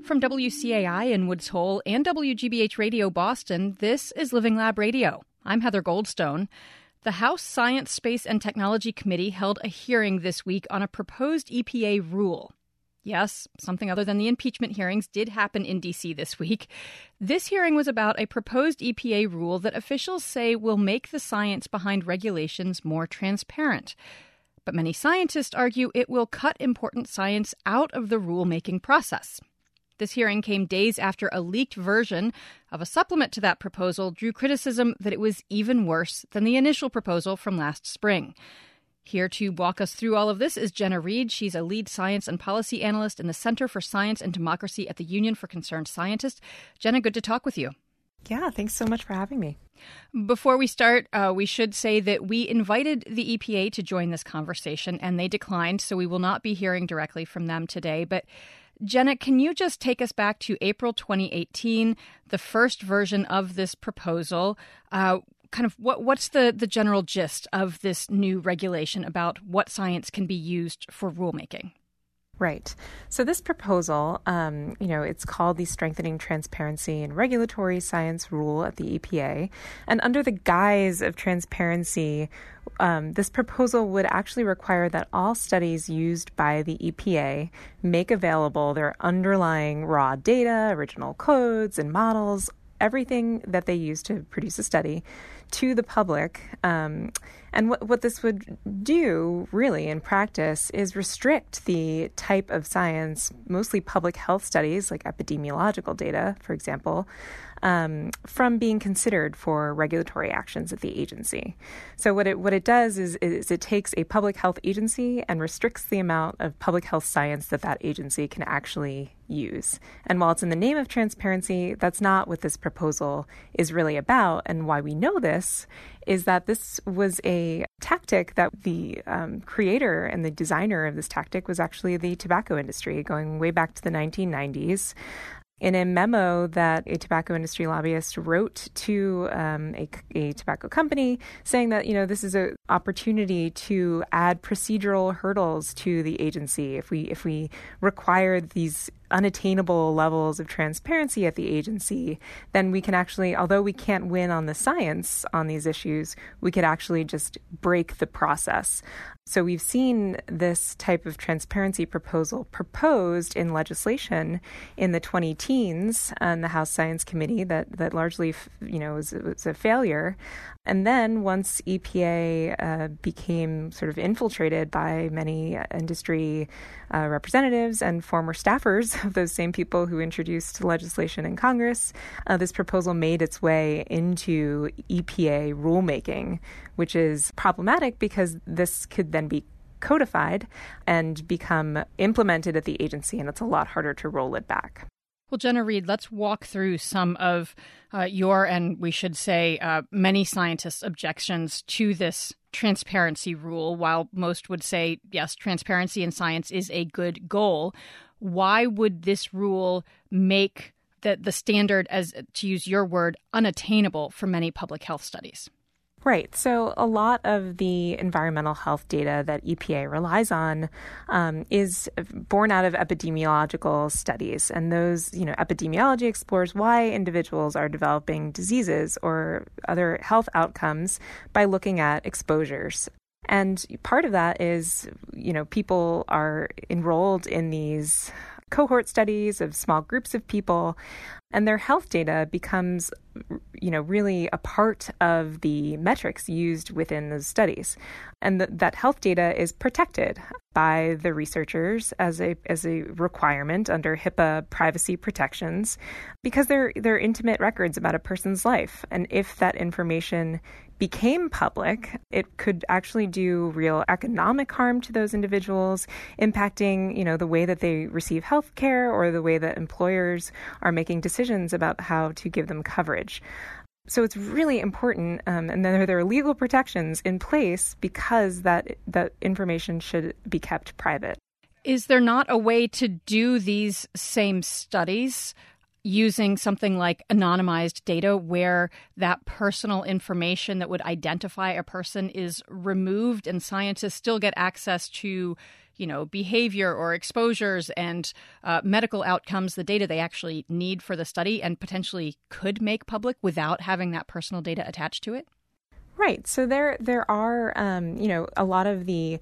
From WCAI in Woods Hole and WGBH Radio Boston, this is Living Lab Radio. I'm Heather Goldstone. The House Science, Space, and Technology Committee held a hearing this week on a proposed EPA rule. Yes, something other than the impeachment hearings did happen in D.C. this week. This hearing was about a proposed EPA rule that officials say will make the science behind regulations more transparent. But many scientists argue it will cut important science out of the rulemaking process. This hearing came days after a leaked version of a supplement to that proposal drew criticism that it was even worse than the initial proposal from last spring. Here to walk us through all of this is Jenna Reed. She's a lead science and policy analyst in the Center for Science and Democracy at the Union for Concerned Scientists. Jenna, good to talk with you. Yeah, thanks so much for having me. Before we start, we should say that we invited the EPA to join this conversation, and they declined, so we will not be hearing directly from them today. But Jenna, can you just take us back to April 2018, the first version of this proposal? What's the general gist of this new regulation about what science can be used for rulemaking? Right. So this proposal, it's called the Strengthening Transparency and Regulatory Science Rule at the EPA. And under the guise of transparency, this proposal would actually require that all studies used by the EPA make available their underlying raw data, original codes and models, everything that they use to produce a study to the public. And what this would do, really, in practice, is restrict the type of science, mostly public health studies, like epidemiological data, for example, from being considered for regulatory actions at the agency. So what it does is it takes a public health agency and restricts the amount of public health science that agency can actually use. And while it's in the name of transparency, that's not what this proposal is really about. And why we know this is that this was a tactic that the creator and the designer of this tactic was actually the tobacco industry, going way back to the 1990s. In a memo that a tobacco industry lobbyist wrote to a tobacco company saying that, this is an opportunity to add procedural hurdles to the agency. If we require these unattainable levels of transparency at the agency, then we can actually, although we can't win on the science on these issues, we could actually just break the process. So we've seen this type of transparency proposal proposed in legislation in the 2010s on the House Science Committee that largely, was a failure. And then once EPA became sort of infiltrated by many industry representatives and former staffers of those same people who introduced legislation in Congress, this proposal made its way into EPA rulemaking, which is problematic because this could then be codified and become implemented at the agency, and it's a lot harder to roll it back. Well, Jenna Reed, let's walk through some of your, and we should say many scientists' objections to this transparency rule. While most would say, yes, transparency in science is a good goal, why would this rule make the standard, as to use your word, unattainable for many public health studies? Right. So a lot of the environmental health data that EPA relies on is born out of epidemiological studies. And those, epidemiology explores why individuals are developing diseases or other health outcomes by looking at exposures. And part of that is, people are enrolled in these cohort studies of small groups of people, and their health data becomes, really a part of the metrics used within those studies. And that health data is protected by the researchers as a requirement under HIPAA privacy protections because they're intimate records about a person's life. And if that information became public, it could actually do real economic harm to those individuals, impacting, the way that they receive health care or the way that employers are making decisions about how to give them coverage. So it's really important, and then there are legal protections in place because that information should be kept private. Is there not a way to do these same studies using something like anonymized data where that personal information that would identify a person is removed and scientists still get access to, behavior or exposures and medical outcomes, the data they actually need for the study and potentially could make public without having that personal data attached to it? Right. So there are, a lot of the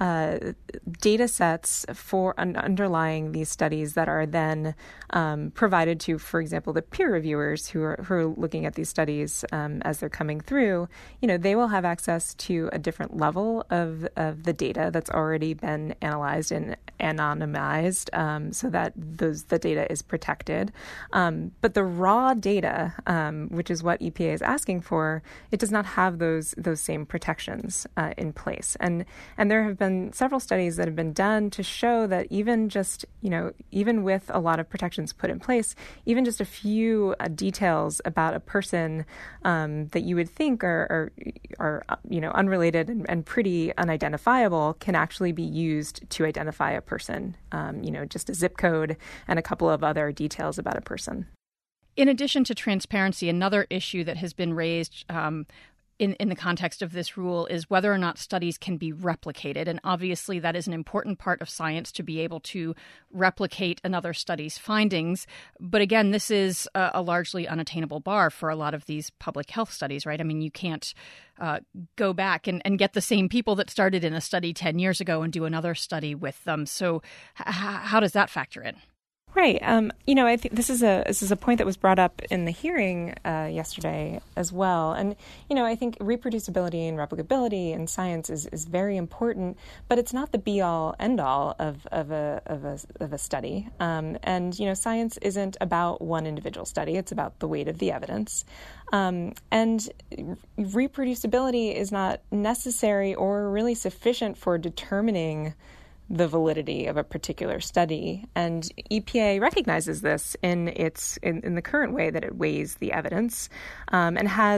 data sets for underlying these studies that are then provided to, for example, the peer reviewers who are looking at these studies as they're coming through. They will have access to a different level of the data that's already been analyzed and anonymized, so that the data is protected. But the raw data, which is what EPA is asking for, it does not have those same protections in place. And there have been several studies that have been done to show that even with a lot of protections put in place, even just a few details about a person that you would think are unrelated and pretty unidentifiable can actually be used to identify a person. Just a zip code and a couple of other details about a person. In addition to transparency, another issue that has been raised in the context of this rule is whether or not studies can be replicated. And obviously that is an important part of science, to be able to replicate another study's findings. But again, this is a largely unattainable bar for a lot of these public health studies, right? I mean, you can't go back and get the same people that started in a study 10 years ago and do another study with them. So how does that factor in? Right. I think this is a point that was brought up in the hearing yesterday as well. And, I think reproducibility and replicability in science is very important, but it's not the be-all, end-all of a study. And science isn't about one individual study. It's about the weight of the evidence. And reproducibility is not necessary or really sufficient for determining the validity of a particular study. And EPA recognizes this in the current way that it weighs the evidence, and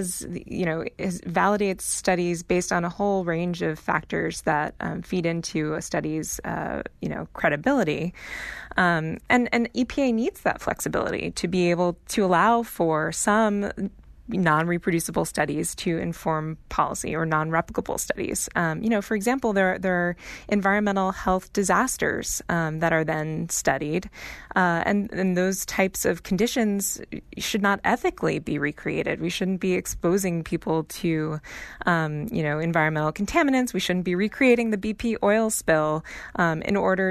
validates studies based on a whole range of factors that feed into a study's credibility. And EPA needs that flexibility to be able to allow for some non-reproducible studies to inform policy, or non-replicable studies. For example, there are environmental health disasters that are then studied, and those types of conditions should not ethically be recreated. We shouldn't be exposing people to, environmental contaminants. We shouldn't be recreating the BP oil spill in order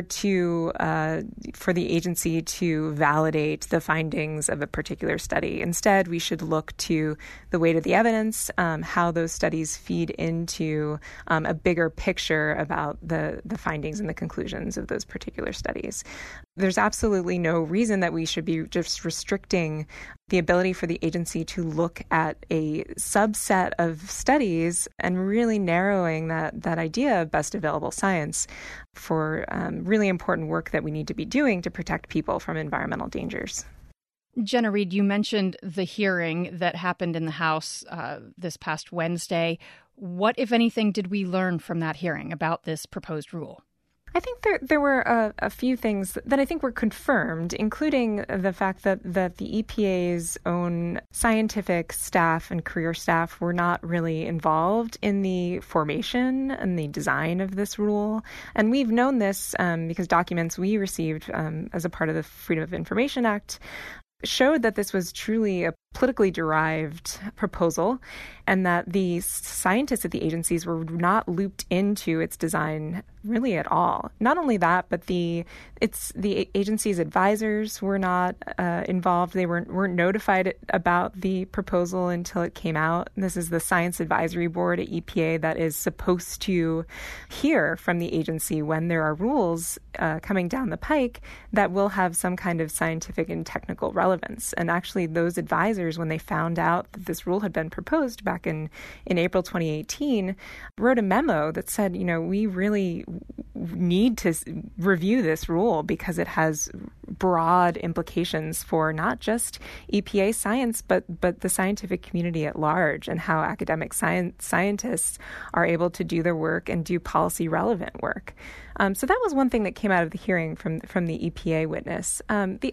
for the agency to validate the findings of a particular study. Instead, we should look to the weight of the evidence, how those studies feed into a bigger picture about the findings and the conclusions of those particular studies. There's absolutely no reason that we should be just restricting the ability for the agency to look at a subset of studies and really narrowing that idea of best available science for really important work that we need to be doing to protect people from environmental dangers. Jenna Reed, you mentioned the hearing that happened in the House this past Wednesday. What, if anything, did we learn from that hearing about this proposed rule? I think there were a few things that I think were confirmed, including the fact that the EPA's own scientific staff and career staff were not really involved in the formation and the design of this rule. And we've known this because documents we received as a part of the Freedom of Information Act showed that this was truly a politically derived proposal, and that the scientists at the agencies were not looped into its design really at all. Not only that, but the agency's advisors were not involved. They weren't notified about the proposal until it came out. This is the Science Advisory Board at EPA that is supposed to hear from the agency when there are rules coming down the pike that will have some kind of scientific and technical relevance. And actually, those advisors, when they found out that this rule had been proposed back in April 2018, wrote a memo that said, we really need to review this rule because it has broad implications for not just EPA science, but the scientific community at large, and how academic scientists are able to do their work and do policy relevant work. So that was one thing that came out of the hearing from the EPA witness. The other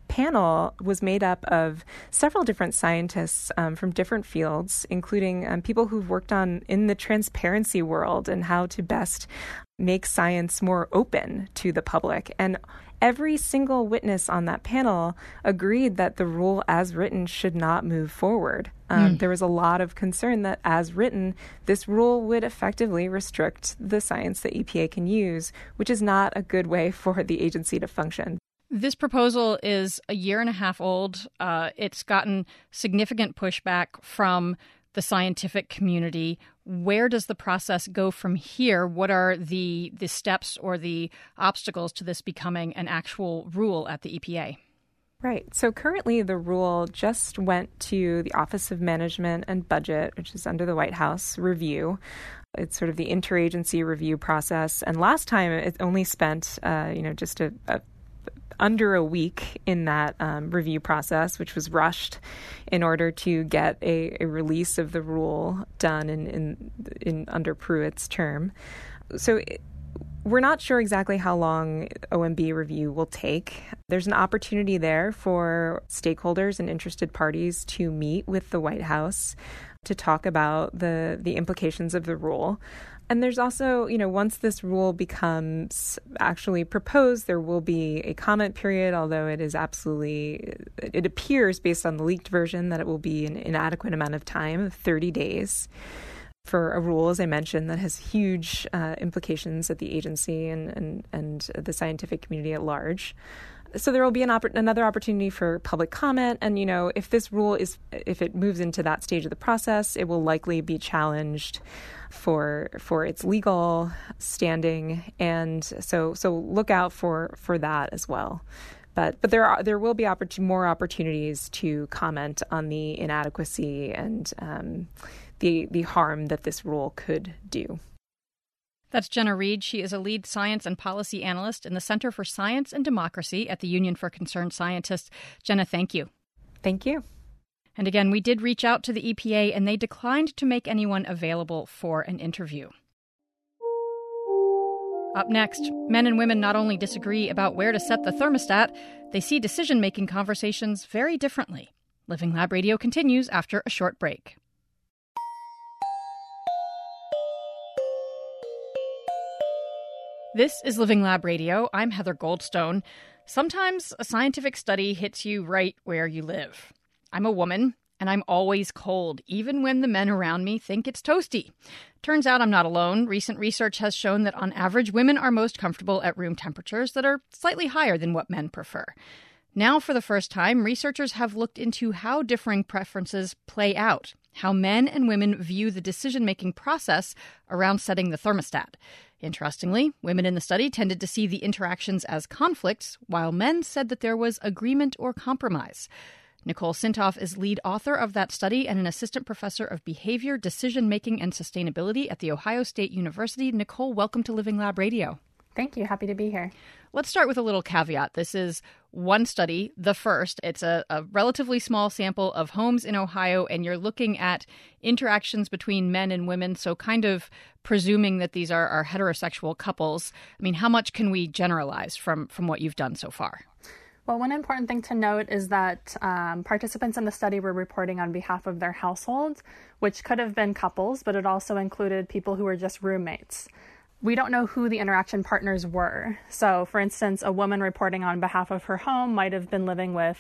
panel was made up of several different scientists from different fields, including people who've worked in the transparency world and how to best make science more open to the public. And every single witness on that panel agreed that the rule as written should not move forward. There was a lot of concern that as written, this rule would effectively restrict the science that EPA can use, which is not a good way for the agency to function. This proposal is a year and a half old. It's gotten significant pushback from the scientific community. Where does the process go from here? What are the steps or the obstacles to this becoming an actual rule at the EPA? Right. So currently the rule just went to the Office of Management and Budget, which is under the White House, review. It's sort of the interagency review process. And last time it only spent, just under a week in that review process, which was rushed in order to get a release of the rule done in under Pruitt's term. So we're not sure exactly how long OMB review will take. There's an opportunity there for stakeholders and interested parties to meet with the White House to talk about the implications of the rule. And there's also, once this rule becomes actually proposed, there will be a comment period, although it appears based on the leaked version that it will be an inadequate amount of time of 30 days for a rule, as I mentioned, that has huge implications at the agency and the scientific community at large. So there will be another opportunity for public comment. And, if this rule if it moves into that stage of the process, it will likely be challenged for its legal standing. And so look out for that as well. But there will be more opportunities to comment on the inadequacy and the harm that this rule could do. That's Jenna Reed. She is a lead science and policy analyst in the Center for Science and Democracy at the Union for Concerned Scientists. Jenna, thank you. Thank you. And again, we did reach out to the EPA, and they declined to make anyone available for an interview. Up next, men and women not only disagree about where to set the thermostat, they see decision-making conversations very differently. Living Lab Radio continues after a short break. This is Living Lab Radio. I'm Heather Goldstone. Sometimes a scientific study hits you right where you live. I'm a woman, and I'm always cold, even when the men around me think it's toasty. Turns out I'm not alone. Recent research has shown that on average, women are most comfortable at room temperatures that are slightly higher than what men prefer. Now, for the first time, researchers have looked into how differing preferences play out, how men and women view the decision-making process around setting the thermostat. Interestingly, women in the study tended to see the interactions as conflicts, while men said that there was agreement or compromise. Nicole Sintoff is lead author of that study and an assistant professor of behavior, decision-making, and sustainability at The Ohio State University. Nicole, welcome to Living Lab Radio. Thank you. Happy to be here. Let's start with a little caveat. This is one study, the first. It's a relatively small sample of homes in Ohio, and you're looking at interactions between men and women, so kind of presuming that these are heterosexual couples. I mean, how much can we generalize from what you've done so far? Well, one important thing to note is that participants in the study were reporting on behalf of their household, which could have been couples, but it also included people who were just roommates. We don't know who the interaction partners were. So, for instance, a woman reporting on behalf of her home might have been living with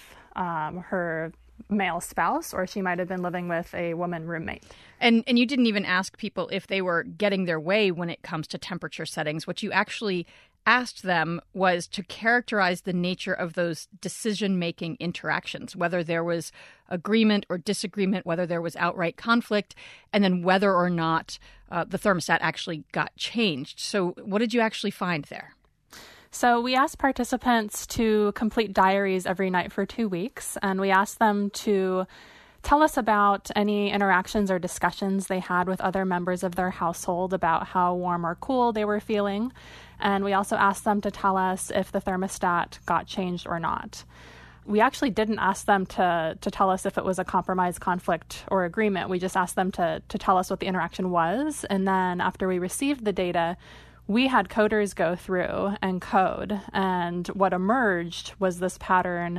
her male spouse, or she might have been living with a woman roommate. And you didn't even ask people if they were getting their way when it comes to temperature settings. What you actually asked them was to characterize the nature of those decision-making interactions, whether there was agreement or disagreement, whether there was outright conflict, and then whether or not the thermostat actually got changed. So what did you actually find there? So we asked participants to complete diaries every night for 2 weeks, and we asked them to tell us about any interactions or discussions they had with other members of their household about how warm or cool they were feeling. And we also asked them to tell us if the thermostat got changed or not. We actually didn't ask them to tell us if it was a compromise, conflict, or agreement. We just asked them to tell us what the interaction was. And then after we received the data, we had coders go through and code. And what emerged was this pattern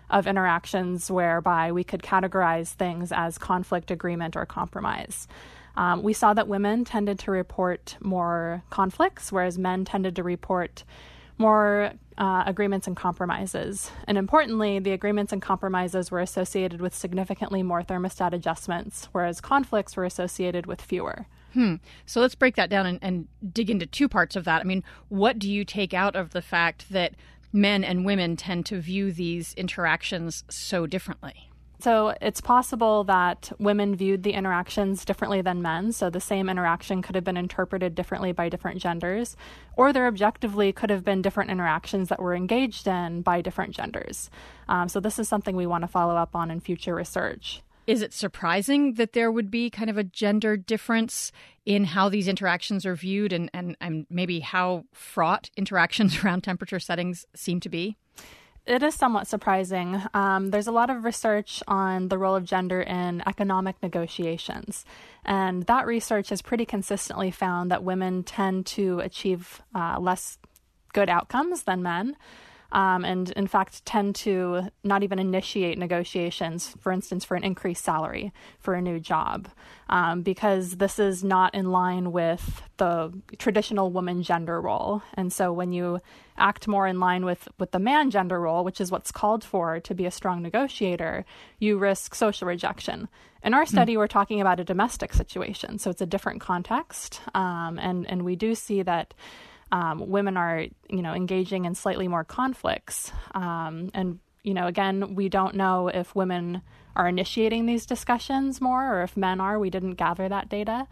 of interactions whereby we could categorize things as conflict, agreement, or compromise. We saw that women tended to report more conflicts, whereas men tended to report more agreements and compromises. And importantly, the agreements and compromises were associated with significantly more thermostat adjustments, whereas conflicts were associated with fewer. So let's break that down and dig into two parts of that. I mean, what do you take out of the fact that men and women tend to view these interactions so differently? So it's possible that women viewed the interactions differently than men. So the same interaction could have been interpreted differently by different genders, or there objectively could have been different interactions that were engaged in by different genders. So this is something we want to follow up on in future research. Is it surprising that there would be kind of a gender difference in how these interactions are viewed and maybe how fraught interactions around temperature settings seem to be? It is somewhat surprising. There's a lot of research on the role of gender in economic negotiations, and that research has pretty consistently found that women tend to achieve less good outcomes than men, and in fact tend to not even initiate negotiations, for instance, for an increased salary for a new job, because this is not in line with the traditional woman gender role. And so when you act more in line with the man gender role, which is what's called for to be a strong negotiator, you risk social rejection. In our study, we're talking about a domestic situation, so it's a different context, and we do see that women are, engaging in slightly more conflicts. And, again, we don't know if women are initiating these discussions more or if men are. We didn't gather that data.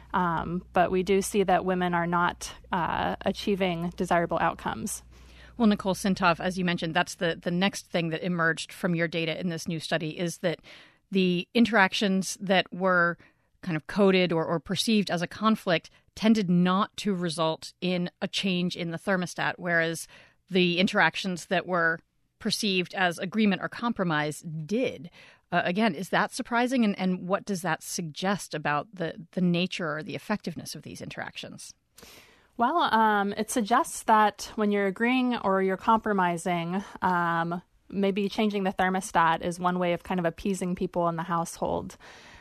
But we do see that women are not achieving desirable outcomes. Well, Nicole Sintoff, as you mentioned, that's the next thing that emerged from your data in this new study is that the interactions that were kind of coded or perceived as a conflict tended not to result in a change in the thermostat, whereas the interactions that were perceived as agreement or compromise did. Again, is that surprising? And what does that suggest about the nature or the effectiveness of these interactions? Well, it suggests that when you're agreeing or you're compromising, maybe changing the thermostat is one way of kind of appeasing people in the household.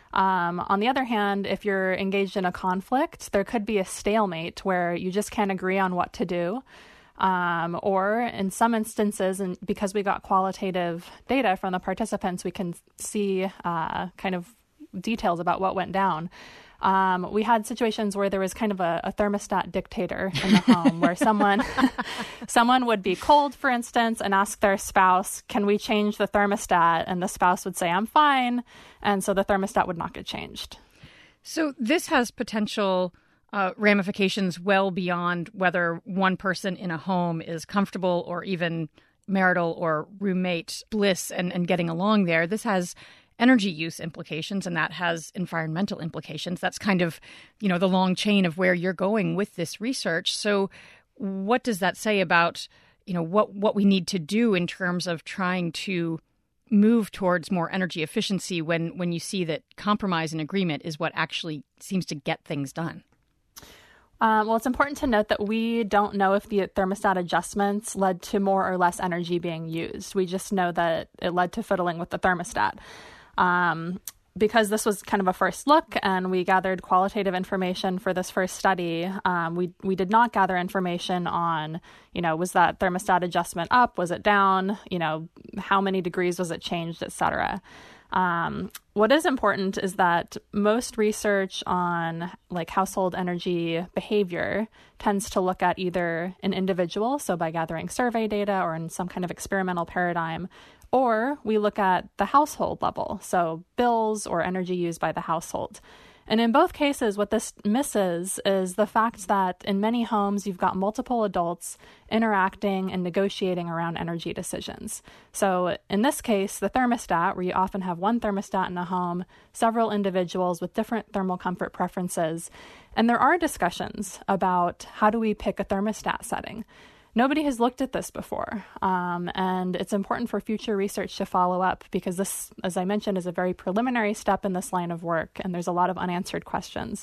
On the other hand, if you're engaged in a conflict, there could be a stalemate where you just can't agree on what to do. Or in some instances, and because we got qualitative data from the participants, we can see kind of details about what went down. We had situations where there was kind of a thermostat dictator in the home where someone would be cold, for instance, and ask their spouse, can we change the thermostat? And the spouse would say, I'm fine. And so the thermostat would not get changed. So this has potential ramifications well beyond whether one person in a home is comfortable or even marital or roommate bliss and getting along there. This has energy use implications, and that has environmental implications. That's kind of, the long chain of where you're going with this research. So what does that say about, what we need to do in terms of trying to move towards more energy efficiency when you see that compromise and agreement is what actually seems to get things done? Well, it's important to note that we don't know if the thermostat adjustments led to more or less energy being used. We just know that it led to fiddling with the thermostat. Because this was kind of a first look and we gathered qualitative information for this first study, we did not gather information on, was that thermostat adjustment up? Was it down? How many degrees was it changed, et cetera. What is important is that most research on household energy behavior tends to look at either an individual, so by gathering survey data or in some kind of experimental paradigm, or we look at the household level, so bills or energy used by the household. And in both cases, what this misses is the fact that in many homes, you've got multiple adults interacting and negotiating around energy decisions. So in this case, the thermostat, where you often have one thermostat in a home, several individuals with different thermal comfort preferences, and there are discussions about how do we pick a thermostat setting. Nobody has looked at this before, and it's important for future research to follow up because this, as I mentioned, is a very preliminary step in this line of work, and there's a lot of unanswered questions.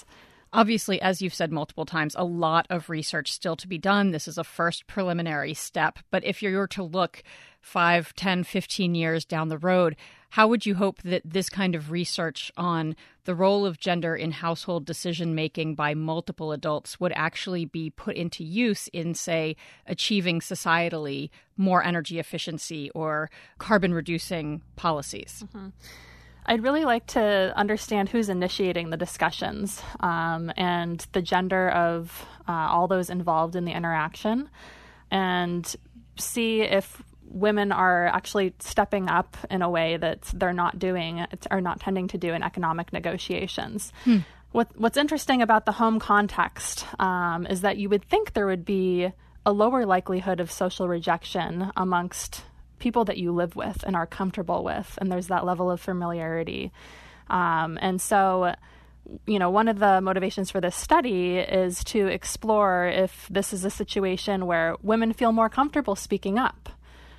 Obviously, as you've said multiple times, a lot of research still to be done. This is a first preliminary step. But if you were to look 5, 10, 15 years down the road, how would you hope that this kind of research on the role of gender in household decision-making by multiple adults would actually be put into use in, say, achieving societally more energy efficiency or carbon-reducing policies? Mm-hmm. I'd really like to understand who's initiating the discussions and the gender of all those involved in the interaction, and see if women are actually stepping up in a way that they're not doing or not tending to do in economic negotiations. What's interesting about the home context is that you would think there would be a lower likelihood of social rejection amongst people that you live with and are comfortable with, and there's that level of familiarity. And so, one of the motivations for this study is to explore if this is a situation where women feel more comfortable speaking up.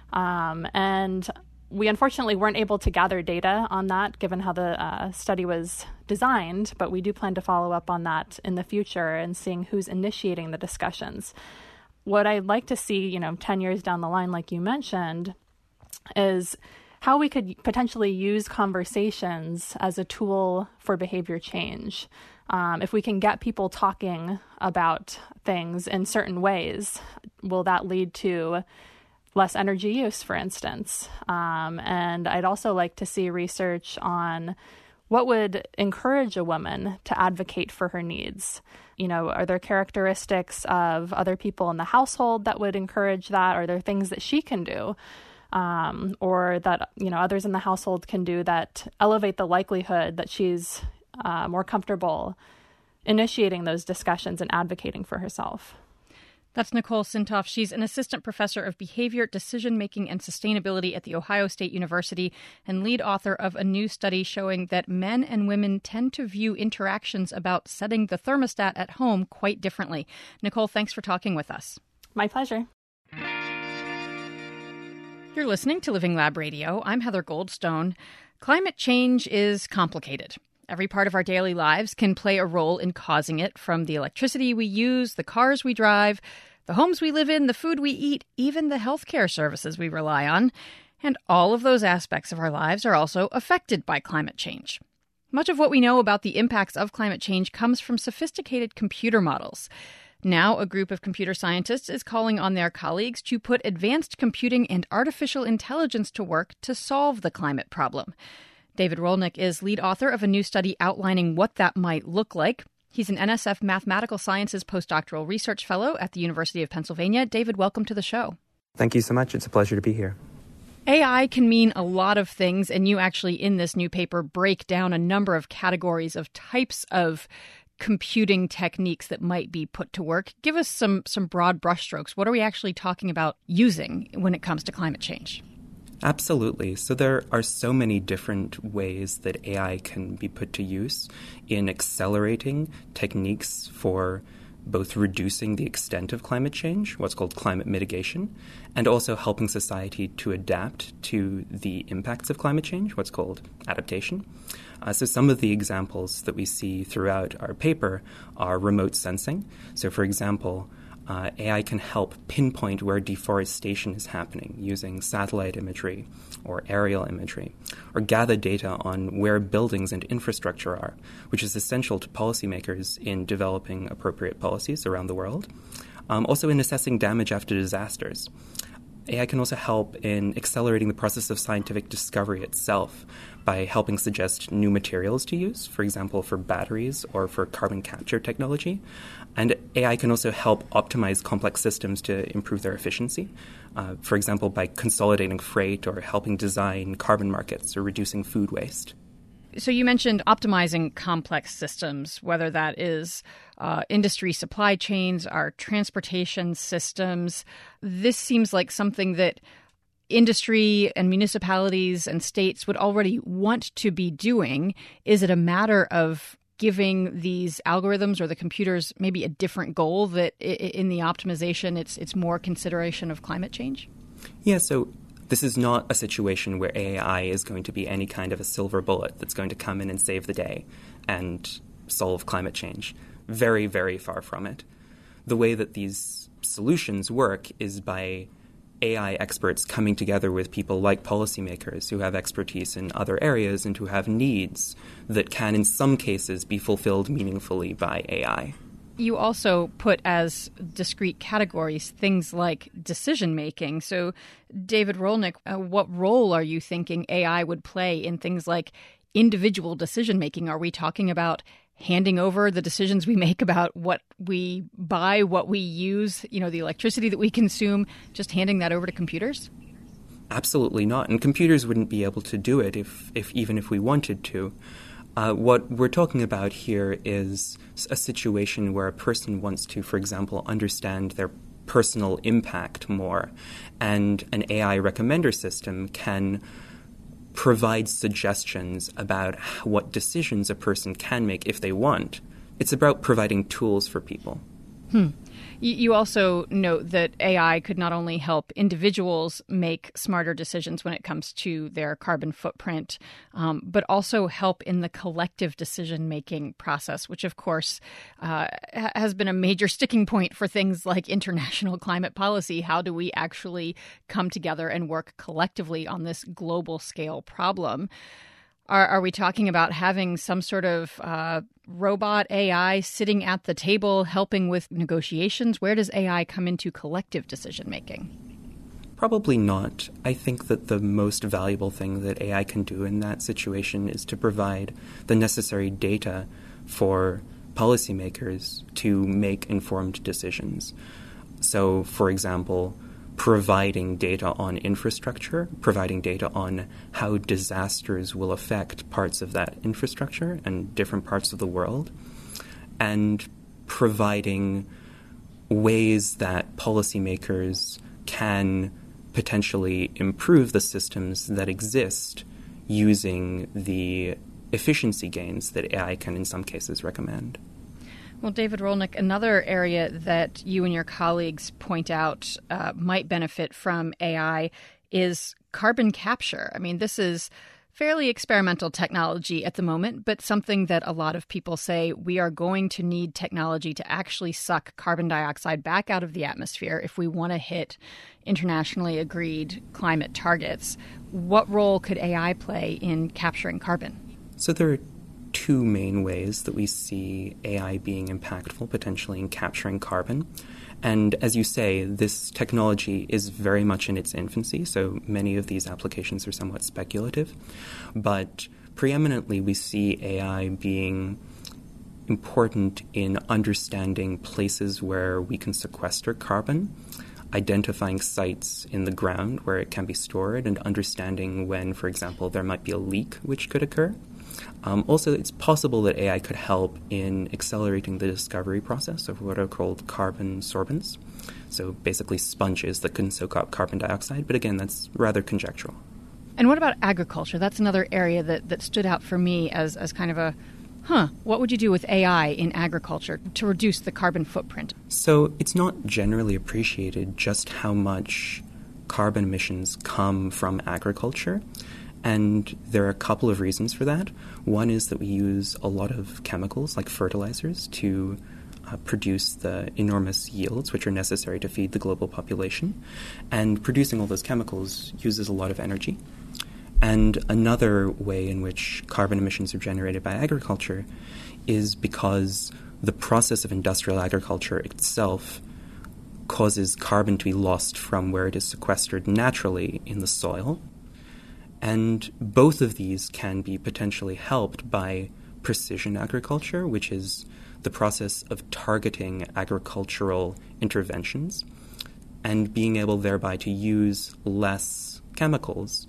And we unfortunately weren't able to gather data on that given how the study was designed, but we do plan to follow up on that in the future and seeing who's initiating the discussions. What I'd like to see, 10 years down the line, like you mentioned, is how we could potentially use conversations as a tool for behavior change. If we can get people talking about things in certain ways, will that lead to less energy use, for instance? And I'd also like to see research on what would encourage a woman to advocate for her needs. Are there characteristics of other people in the household that would encourage that? Are there things that she can do? Or that, others in the household can do that elevate the likelihood that she's more comfortable initiating those discussions and advocating for herself. That's Nicole Sintoff. She's an assistant professor of behavior, decision-making, and sustainability at The Ohio State University and lead author of a new study showing that men and women tend to view interactions about setting the thermostat at home quite differently. Nicole, thanks for talking with us. My pleasure. You're listening to Living Lab Radio. I'm Heather Goldstone. Climate change is complicated. Every part of our daily lives can play a role in causing it, from the electricity we use, the cars we drive, the homes we live in, the food we eat, even the healthcare services we rely on. And all of those aspects of our lives are also affected by climate change. Much of what we know about the impacts of climate change comes from sophisticated computer models. Now, a group of computer scientists is calling on their colleagues to put advanced computing and artificial intelligence to work to solve the climate problem. David Rolnick is lead author of a new study outlining what that might look like. He's an NSF Mathematical Sciences postdoctoral research fellow at the University of Pennsylvania. David, welcome to the show. Thank you so much. It's a pleasure to be here. AI can mean a lot of things, and you actually, in this new paper, break down a number of categories of types of computing techniques that might be put to work. Give us some broad brushstrokes. What are we actually talking about using when it comes to climate change? Absolutely. So there are so many different ways that AI can be put to use in accelerating techniques for both reducing the extent of climate change, what's called climate mitigation, and also helping society to adapt to the impacts of climate change, what's called adaptation. So some of the examples that we see throughout our paper are remote sensing. So for example, AI can help pinpoint where deforestation is happening using satellite imagery or aerial imagery, or gather data on where buildings and infrastructure are, which is essential to policymakers in developing appropriate policies around the world. Also in assessing damage after disasters. AI can also help in accelerating the process of scientific discovery itself by helping suggest new materials to use, for example, for batteries or for carbon capture technology. And AI can also help optimize complex systems to improve their efficiency, for example, by consolidating freight or helping design carbon markets or reducing food waste. So you mentioned optimizing complex systems, whether that is industry supply chains, our transportation systems. This seems like something that industry and municipalities and states would already want to be doing. Is it a matter of giving these algorithms or the computers maybe a different goal, that in the optimization it's more consideration of climate change? Yeah, so this is not a situation where AI is going to be any kind of a silver bullet that's going to come in and save the day and solve climate change. very, very far from it. The way that these solutions work is by AI experts coming together with people like policymakers who have expertise in other areas and who have needs that can, in some cases, be fulfilled meaningfully by AI. You also put as discrete categories things like decision-making. So, David Rolnick, what role are you thinking AI would play in things like individual decision-making? Are we talking about handing over the decisions we make about what we buy, what we use, the electricity that we consume, just handing that over to computers? Absolutely not. And computers wouldn't be able to do it even if we wanted to. What we're talking about here is a situation where a person wants to, for example, understand their personal impact more. And an AI recommender system can provide suggestions about what decisions a person can make if they want. It's about providing tools for people. You also note that AI could not only help individuals make smarter decisions when it comes to their carbon footprint, but also help in the collective decision-making process, which, of course, has been a major sticking point for things like international climate policy. How do we actually come together and work collectively on this global scale problem? Are we talking about having some sort of robot AI sitting at the table helping with negotiations? Where does AI come into collective decision-making? Probably not. I think that the most valuable thing that AI can do in that situation is to provide the necessary data for policymakers to make informed decisions. So, for example, providing data on infrastructure, providing data on how disasters will affect parts of that infrastructure and different parts of the world, and providing ways that policymakers can potentially improve the systems that exist using the efficiency gains that AI can in some cases recommend. Well, David Rolnick, another area that you and your colleagues point out might benefit from AI is carbon capture. I mean, this is fairly experimental technology at the moment, but something that a lot of people say we are going to need technology to actually suck carbon dioxide back out of the atmosphere if we want to hit internationally agreed climate targets. What role could AI play in capturing carbon? So there are two main ways that we see AI being impactful potentially in capturing carbon. And as you say, this technology is very much in its infancy, so many of these applications are somewhat speculative. But preeminently, we see AI being important in understanding places where we can sequester carbon, identifying sites in the ground where it can be stored, and understanding when, for example, there might be a leak which could occur. Also, it's possible that AI could help in accelerating the discovery process of what are called carbon sorbents, so basically sponges that can soak up carbon dioxide, but again, that's rather conjectural. And what about agriculture? That's another area that stood out for me as kind of a, what would you do with AI in agriculture to reduce the carbon footprint? So it's not generally appreciated just how much carbon emissions come from agriculture. And there are a couple of reasons for that. One is that we use a lot of chemicals like fertilizers to produce the enormous yields which are necessary to feed the global population. And producing all those chemicals uses a lot of energy. And another way in which carbon emissions are generated by agriculture is because the process of industrial agriculture itself causes carbon to be lost from where it is sequestered naturally in the soil. And both of these can be potentially helped by precision agriculture, which is the process of targeting agricultural interventions and being able thereby to use less chemicals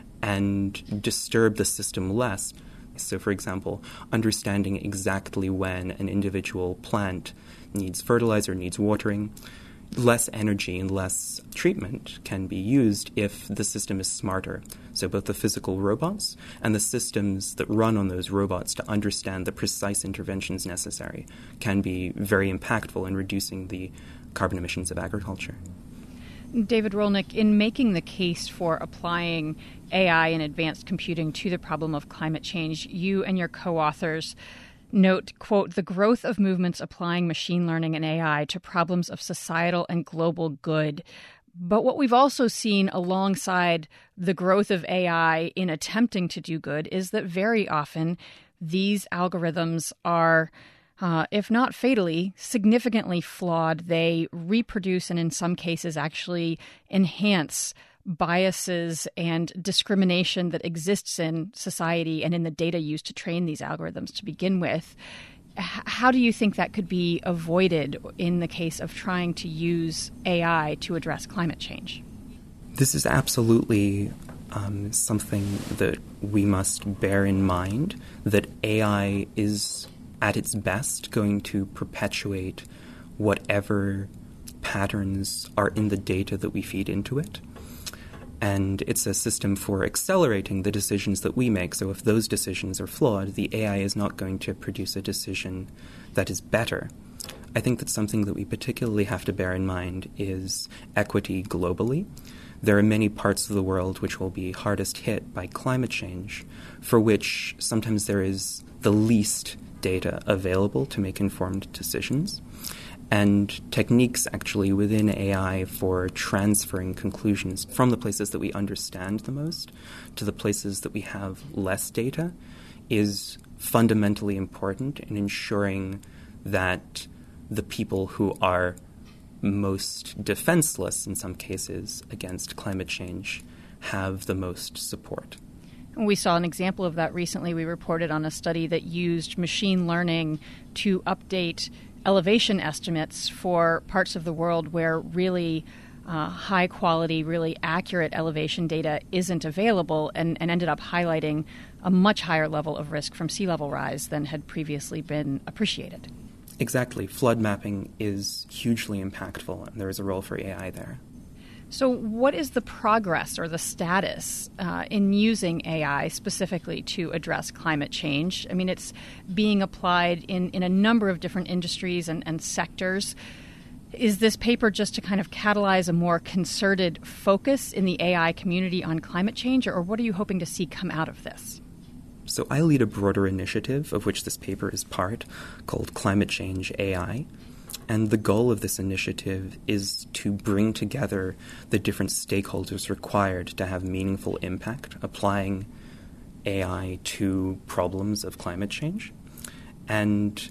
and disturb the system less. So, for example, understanding exactly when an individual plant needs fertilizer, needs watering, less energy and less treatment can be used if the system is smarter. So both the physical robots and the systems that run on those robots to understand the precise interventions necessary can be very impactful in reducing the carbon emissions of agriculture. David Rolnick, in making the case for applying AI and advanced computing to the problem of climate change, you and your co-authors note, quote, the growth of movements applying machine learning and AI to problems of societal and global good. But what we've also seen alongside the growth of AI in attempting to do good is that very often these algorithms are, if not fatally, significantly flawed. They reproduce and in some cases actually enhance biases and discrimination that exists in society and in the data used to train these algorithms to begin with. How do you think that could be avoided in the case of trying to use AI to address climate change? This is absolutely something that we must bear in mind, that AI is at its best going to perpetuate whatever patterns are in the data that we feed into it. And it's a system for accelerating the decisions that we make. So if those decisions are flawed, the AI is not going to produce a decision that is better. I think that something that we particularly have to bear in mind is equity globally. There are many parts of the world which will be hardest hit by climate change, for which sometimes there is the least data available to make informed decisions. And techniques actually within AI for transferring conclusions from the places that we understand the most to the places that we have less data is fundamentally important in ensuring that the people who are most defenseless in some cases against climate change have the most support. We saw an example of that recently. We reported on a study that used machine learning to update elevation estimates for parts of the world where really high quality, really accurate elevation data isn't available, and ended up highlighting a much higher level of risk from sea level rise than had previously been appreciated. Exactly. Flood mapping is hugely impactful, and there is a role for AI there. So what is the progress or the status in using AI specifically to address climate change? I mean, it's being applied in a number of different industries and sectors. Is this paper just to kind of catalyze a more concerted focus in the AI community on climate change, or what are you hoping to see come out of this? So I lead a broader initiative of which this paper is part called Climate Change AI. And the goal of this initiative is to bring together the different stakeholders required to have meaningful impact applying AI to problems of climate change. And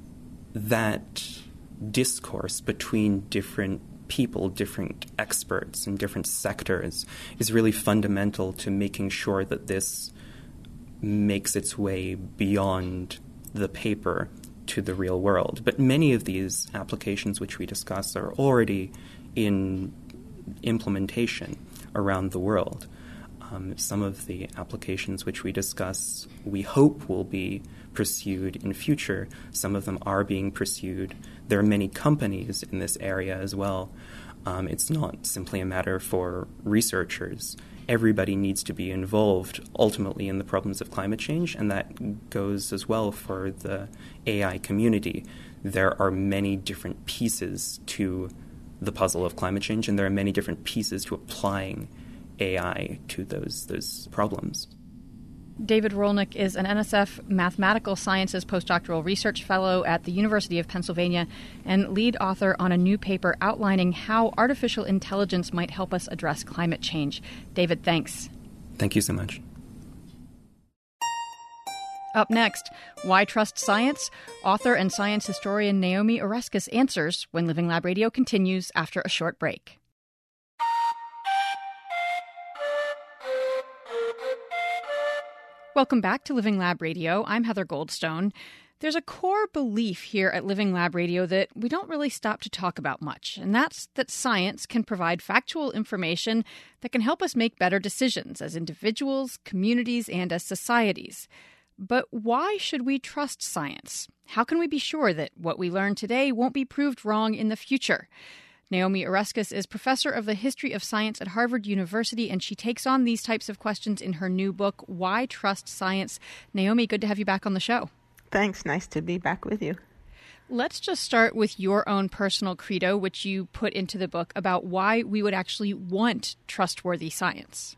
that discourse between different people, different experts in different sectors is really fundamental to making sure that this makes its way beyond the paper to the real world. But many of these applications which we discuss are already in implementation around the world. Some of the applications which we discuss we hope will be pursued in future. Some of them are being pursued. There are many companies in this area as well. It's not simply a matter for researchers. Everybody needs to be involved ultimately in the problems of climate change, and that goes as well for the AI community. There are many different pieces to the puzzle of climate change, and there are many different pieces to applying AI to those problems. David Rolnick is an NSF Mathematical Sciences postdoctoral research fellow at the University of Pennsylvania and lead author on a new paper outlining how artificial intelligence might help us address climate change. David, thanks. Thank you so much. Up next, Why Trust Science? Author and science historian Naomi Oreskes answers when Living Lab Radio continues after a short break. Welcome back to Living Lab Radio. I'm Heather Goldstone. There's a core belief here at Living Lab Radio that we don't really stop to talk about much, and that's that science can provide factual information that can help us make better decisions as individuals, communities, and as societies. But why should we trust science? How can we be sure that what we learn today won't be proved wrong in the future? Naomi Oreskes is professor of the history of science at Harvard University, and she takes on these types of questions in her new book, Why Trust Science? Naomi, good to have you back on the show. Thanks. Nice to be back with you. Let's just start with your own personal credo, which you put into the book, about why we would actually want trustworthy science.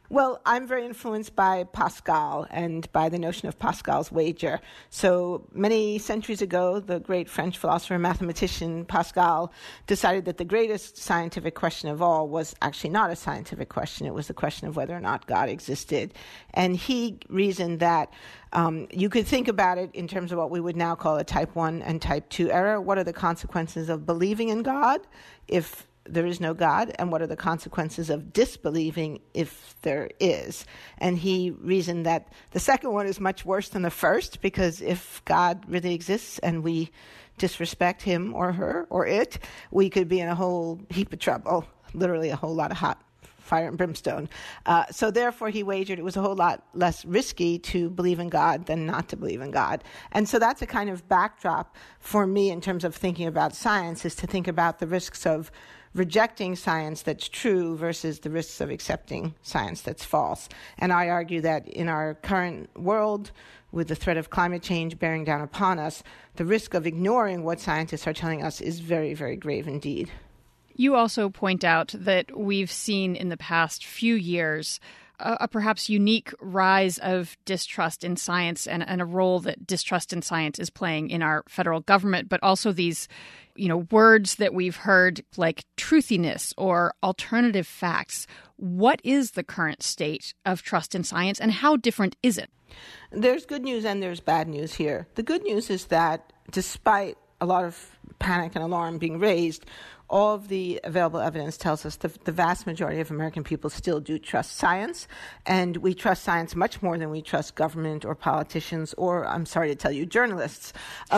Well, I'm very influenced by Pascal and by the notion of Pascal's wager. So many centuries ago, the great French philosopher and mathematician Pascal decided that the greatest scientific question of all was actually not a scientific question. It was the question of whether or not God existed. And he reasoned that you could think about it in terms of what we would now call a type 1 and type 2 error. What are the consequences of believing in God if there is no God, and what are the consequences of disbelieving if there is? And he reasoned that the second one is much worse than the first, because if God really exists and we disrespect him or her or it, we could be in a whole heap of trouble, literally a whole lot of hot fire and brimstone. So therefore he wagered it was a whole lot less risky to believe in God than not to believe in God. And so that's a kind of backdrop for me in terms of thinking about science, is to think about the risks of rejecting science that's true versus the risks of accepting science that's false. And I argue that in our current world, with the threat of climate change bearing down upon us, the risk of ignoring what scientists are telling us is very, very grave indeed. You also point out that we've seen in the past few years a perhaps unique rise of distrust in science and a role that distrust in science is playing in our federal government, but also these, words that we've heard like truthiness or alternative facts. What is the current state of trust in science, and how different is it? There's good news and there's bad news here. The good news is that despite a lot of panic and alarm being raised, all of the available evidence tells us the vast majority of American people still do trust science, and we trust science much more than we trust government or politicians or, I'm sorry to tell you, journalists.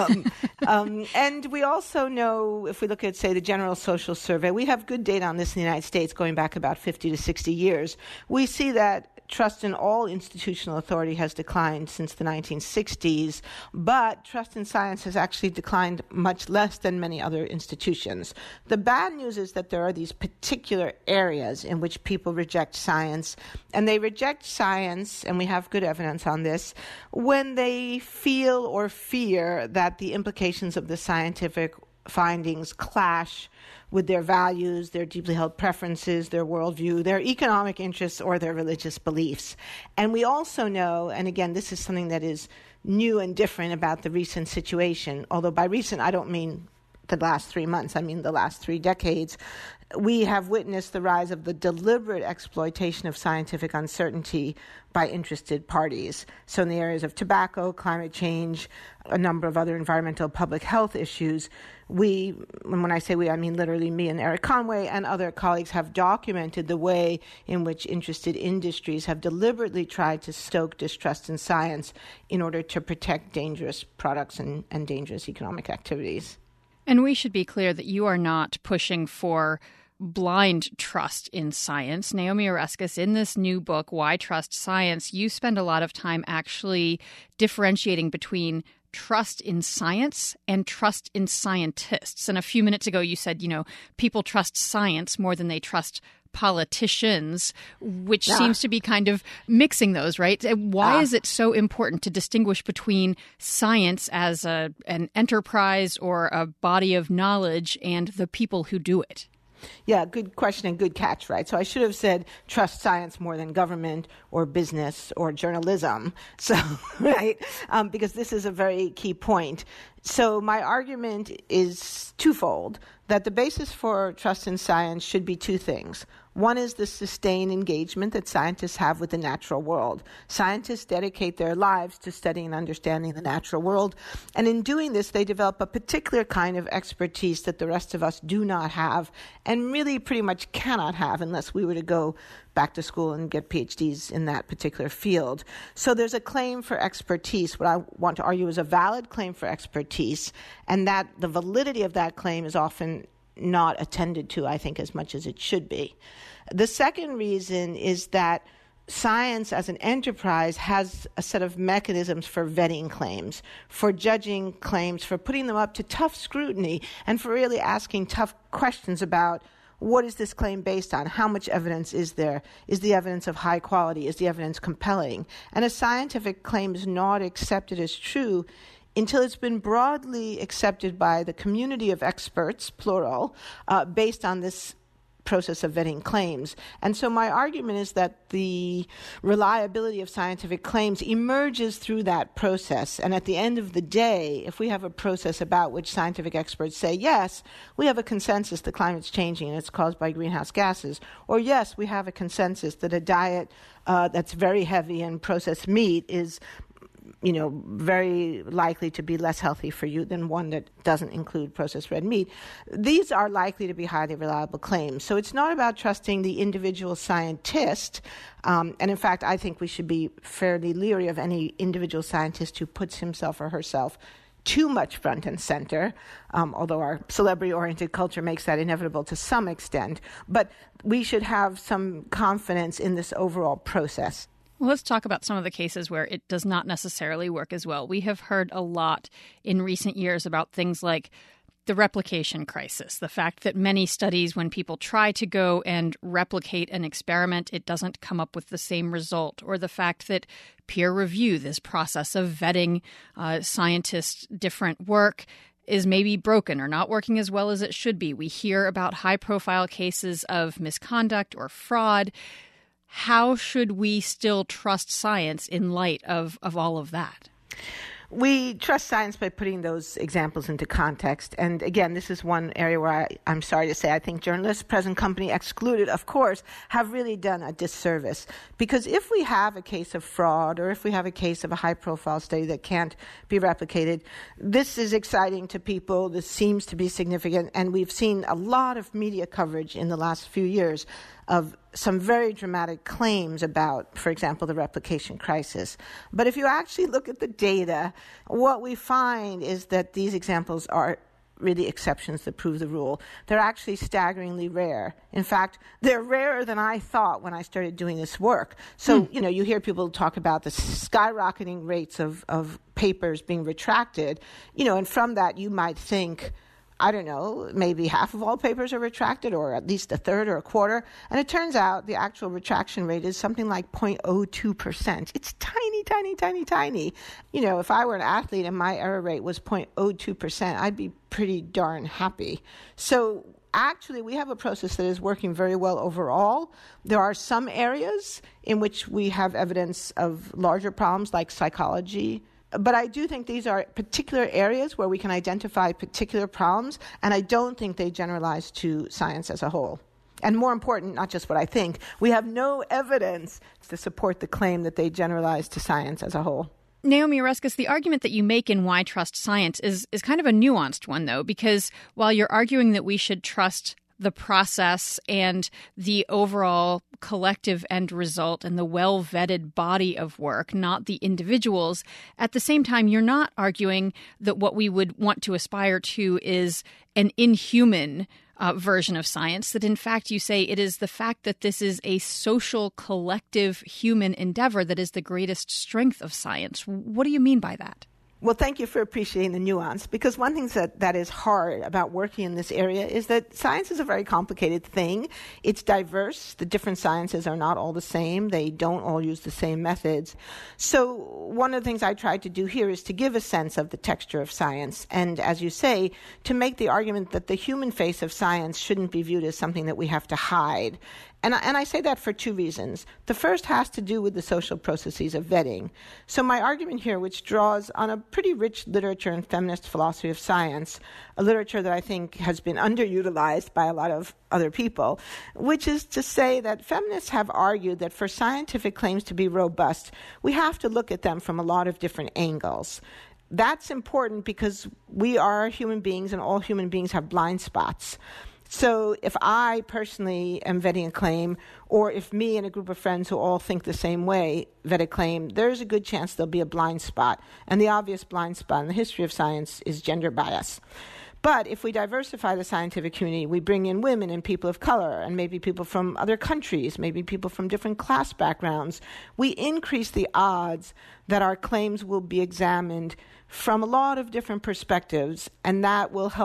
And we also know, if we look at, say, the General Social Survey, we have good data on this in the United States going back about 50 to 60 years. We see that trust in all institutional authority has declined since the 1960s, but trust in science has actually declined much less than many other institutions. The bad news is that there are these particular areas in which people reject science, and they reject science, and we have good evidence on this, when they feel or fear that the implications of the scientific findings clash with their values, their deeply held preferences, their worldview, their economic interests, or their religious beliefs. And we also know, and again, this is something that is new and different about the recent situation, although by recent I don't mean the last 3 months, I mean the last 3 decades, we have witnessed the rise of the deliberate exploitation of scientific uncertainty by interested parties. So in the areas of tobacco, climate change, a number of other environmental public health issues, we, and when I say we, I mean literally me and Eric Conway and other colleagues, have documented the way in which interested industries have deliberately tried to stoke distrust in science in order to protect dangerous products and dangerous economic activities. And we should be clear that you are not pushing for blind trust in science. Naomi Oreskes, in this new book, Why Trust Science, you spend a lot of time actually differentiating between trust in science and trust in scientists. And a few minutes ago, you said, people trust science more than they trust politicians, which seems to be kind of mixing those, right? Why is it so important to distinguish between science as an enterprise or a body of knowledge and the people who do it? Yeah, good question and good catch, right? So I should have said trust science more than government or business or journalism. So, right? Because this is a very key point. So my argument is twofold, that the basis for trust in science should be two things. One is the sustained engagement that scientists have with the natural world. Scientists dedicate their lives to studying and understanding the natural world, and in doing this, they develop a particular kind of expertise that the rest of us do not have, and really pretty much cannot have unless we were to go back to school and get PhDs in that particular field. So there's a claim for expertise. What I want to argue is a valid claim for expertise, and that the validity of that claim is often not attended to, I think, as much as it should be. The second reason is that science as an enterprise has a set of mechanisms for vetting claims, for judging claims, for putting them up to tough scrutiny, and for really asking tough questions about what is this claim based on? How much evidence is there? Is the evidence of high quality? Is the evidence compelling? And a scientific claim is not accepted as true until it's been broadly accepted by the community of experts, plural, based on this process of vetting claims. And so my argument is that the reliability of scientific claims emerges through that process. And at the end of the day, if we have a process about which scientific experts say, yes, we have a consensus that climate's changing and it's caused by greenhouse gases, or yes, we have a consensus that a diet that's very heavy in processed meat is very likely to be less healthy for you than one that doesn't include processed red meat. These are likely to be highly reliable claims. So it's not about trusting the individual scientist. And in fact, I think we should be fairly leery of any individual scientist who puts himself or herself too much front and center, although our celebrity-oriented culture makes that inevitable to some extent. But we should have some confidence in this overall process. Well, let's talk about some of the cases where it does not necessarily work as well. We have heard a lot in recent years about things like the replication crisis, the fact that many studies, when people try to go and replicate an experiment, it doesn't come up with the same result, or the fact that peer review, this process of vetting scientists' different work, is maybe broken or not working as well as it should be. We hear about high-profile cases of misconduct or fraud. How should we still trust science in light of all of that? We trust science by putting those examples into context. And again, this is one area where I'm sorry to say I think journalists, present company excluded, of course, have really done a disservice. Because if we have a case of fraud or if we have a case of a high-profile study that can't be replicated, this is exciting to people. This seems to be significant. And we've seen a lot of media coverage in the last few years of some very dramatic claims about, for example, the replication crisis. But if you actually look at the data, what we find is that these examples are really exceptions that prove the rule. They're actually staggeringly rare. In fact, they're rarer than I thought when I started doing this work. So, you hear people talk about the skyrocketing rates of papers being retracted, and from that you might think, I don't know, maybe half of all papers are retracted, or at least a third or a quarter. And it turns out the actual retraction rate is something like 0.02%. It's tiny, tiny, tiny, tiny. If I were an athlete and my error rate was 0.02%, I'd be pretty darn happy. So actually, we have a process that is working very well overall. There are some areas in which we have evidence of larger problems like psychology. But I do think these are particular areas where we can identify particular problems, and I don't think they generalize to science as a whole. And more important, not just what I think, we have no evidence to support the claim that they generalize to science as a whole. Naomi Oreskes, the argument that you make in Why Trust Science is kind of a nuanced one, though, because while you're arguing that we should trust the process and the overall collective end result and the well-vetted body of work, not the individuals, at the same time, you're not arguing that what we would want to aspire to is an inhuman version of science, that in fact you say it is the fact that this is a social, collective human endeavor that is the greatest strength of science. What do you mean by that? Well, thank you for appreciating the nuance, because one thing that is hard about working in this area is that science is a very complicated thing. It's diverse. The different sciences are not all the same. They don't all use the same methods. So one of the things I tried to do here is to give a sense of the texture of science, and as you say, to make the argument that the human face of science shouldn't be viewed as something that we have to hide. And I say that for two reasons. The first has to do with the social processes of vetting. So my argument here, which draws on a pretty rich literature and feminist philosophy of science, a literature that I think has been underutilized by a lot of other people, which is to say that feminists have argued that for scientific claims to be robust, we have to look at them from a lot of different angles. That's important because we are human beings and all human beings have blind spots. So if I personally am vetting a claim, or if me and a group of friends who all think the same way vet a claim, there's a good chance there'll be a blind spot. And the obvious blind spot in the history of science is gender bias. But if we diversify the scientific community, we bring in women and people of color, and maybe people from other countries, maybe people from different class backgrounds, we increase the odds that our claims will be examined from a lot of different perspectives, and that will help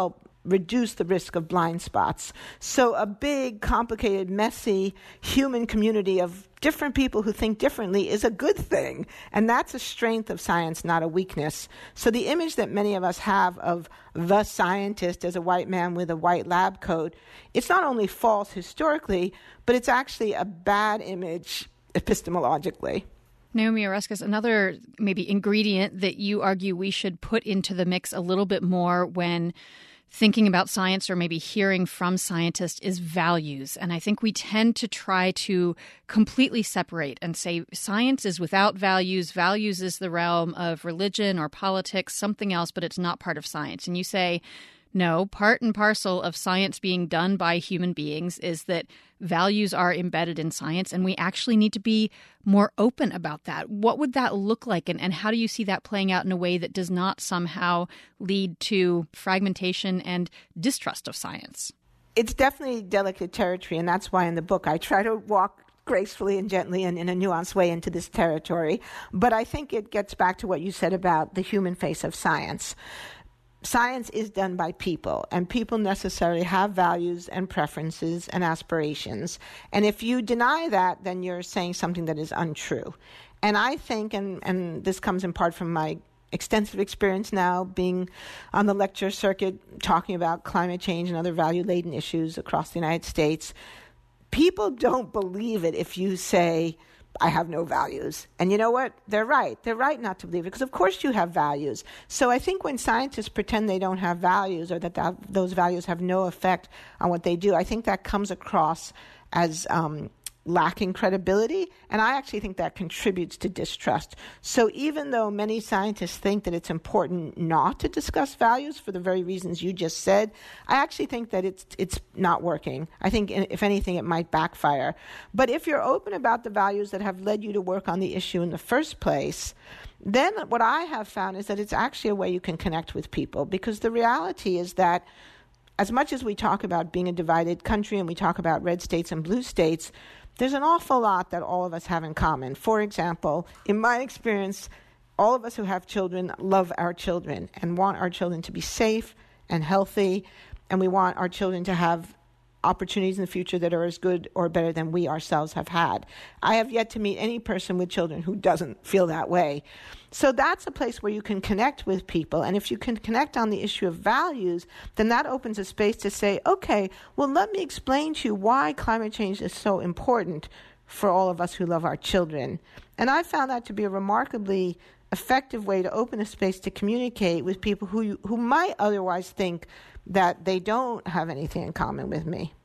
reduce the risk of blind spots. So a big, complicated, messy human community of different people who think differently is a good thing. And that's a strength of science, not a weakness. So the image that many of us have of the scientist as a white man with a white lab coat, it's not only false historically, but it's actually a bad image epistemologically. Naomi Oreskes, another maybe ingredient that you argue we should put into the mix a little bit more when thinking about science or maybe hearing from scientists is values. And I think we tend to try to completely separate and say science is without values. Values is the realm of religion or politics, something else, but it's not part of science. And you say, no, part and parcel of science being done by human beings is that values are embedded in science, and we actually need to be more open about that. What would that look like, and how do you see that playing out in a way that does not somehow lead to fragmentation and distrust of science? It's definitely delicate territory, and that's why in the book I try to walk gracefully and gently and in a nuanced way into this territory. But I think it gets back to what you said about the human face of science. Science is done by people, and people necessarily have values and preferences and aspirations. And if you deny that, then you're saying something that is untrue. And I think, and this comes in part from my extensive experience now being on the lecture circuit, talking about climate change and other value-laden issues across the United States, people don't believe it if you say, I have no values. And you know what? They're right. They're right not to believe it, because of course you have values. So I think when scientists pretend they don't have values, or that those values have no effect on what they do, I think that comes across as lacking credibility, and I actually think that contributes to distrust. So even though many scientists think that it's important not to discuss values for the very reasons you just said, I actually think that it's not working. I think, if anything, it might backfire. But if you're open about the values that have led you to work on the issue in the first place, then what I have found is that it's actually a way you can connect with people, because the reality is that as much as we talk about being a divided country and we talk about red states and blue states, there's an awful lot that all of us have in common. For example, in my experience, all of us who have children love our children and want our children to be safe and healthy, and we want our children to have opportunities in the future that are as good or better than we ourselves have had. I have yet to meet any person with children who doesn't feel that way. So that's a place where you can connect with people. And if you can connect on the issue of values, then that opens a space to say, okay, well, let me explain to you why climate change is so important for all of us who love our children. And I found that to be a remarkably effective way to open a space to communicate with people who might otherwise think that they don't have anything in common with me.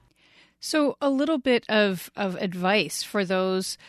So a little bit of advice for those,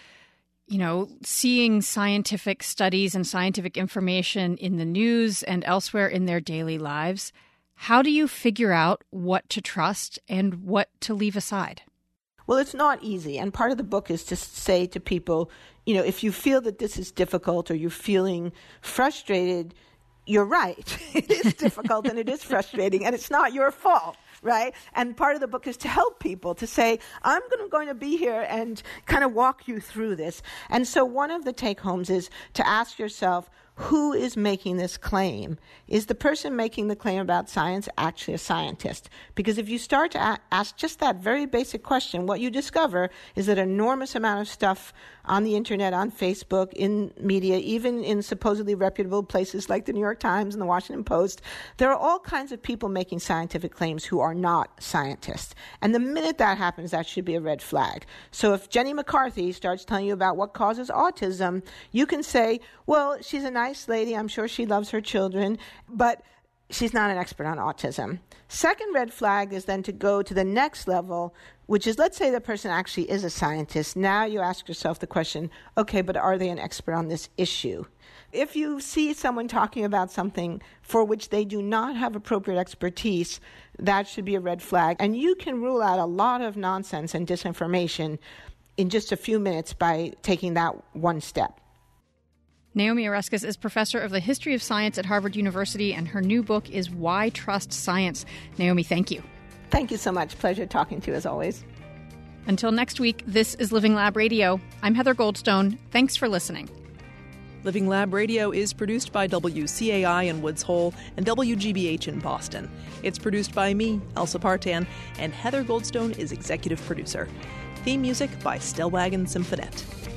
seeing scientific studies and scientific information in the news and elsewhere in their daily lives. How do you figure out what to trust and what to leave aside? Well, it's not easy. And part of the book is to say to people, if you feel that this is difficult or you're feeling frustrated, you're right. It is difficult and it is frustrating, and it's not your fault, right? And part of the book is to help people, to say, I'm going to be here and kind of walk you through this. And so one of the take-homes is to ask yourself, who is making this claim? Is the person making the claim about science actually a scientist? Because if you start to ask just that very basic question, what you discover is that an enormous amount of stuff on the internet, on Facebook, in media, even in supposedly reputable places like the New York Times and the Washington Post, there are all kinds of people making scientific claims who are not scientists. And the minute that happens, that should be a red flag. So if Jenny McCarthy starts telling you about what causes autism, you can say, well, she's a nice lady, I'm sure she loves her children, but she's not an expert on autism. Second red flag is then to go to the next level, which is, let's say the person actually is a scientist. Now you ask yourself the question, okay, but are they an expert on this issue? If you see someone talking about something for which they do not have appropriate expertise, that should be a red flag. And you can rule out a lot of nonsense and disinformation in just a few minutes by taking that one step. Naomi Oreskes is professor of the history of science at Harvard University, and her new book is Why Trust Science. Naomi, thank you. Thank you so much. Pleasure talking to you as always. Until next week, this is Living Lab Radio. I'm Heather Goldstone. Thanks for listening. Living Lab Radio is produced by WCAI in Woods Hole and WGBH in Boston. It's produced by me, Elsa Partan, and Heather Goldstone is executive producer. Theme music by Stellwagen Symphonette.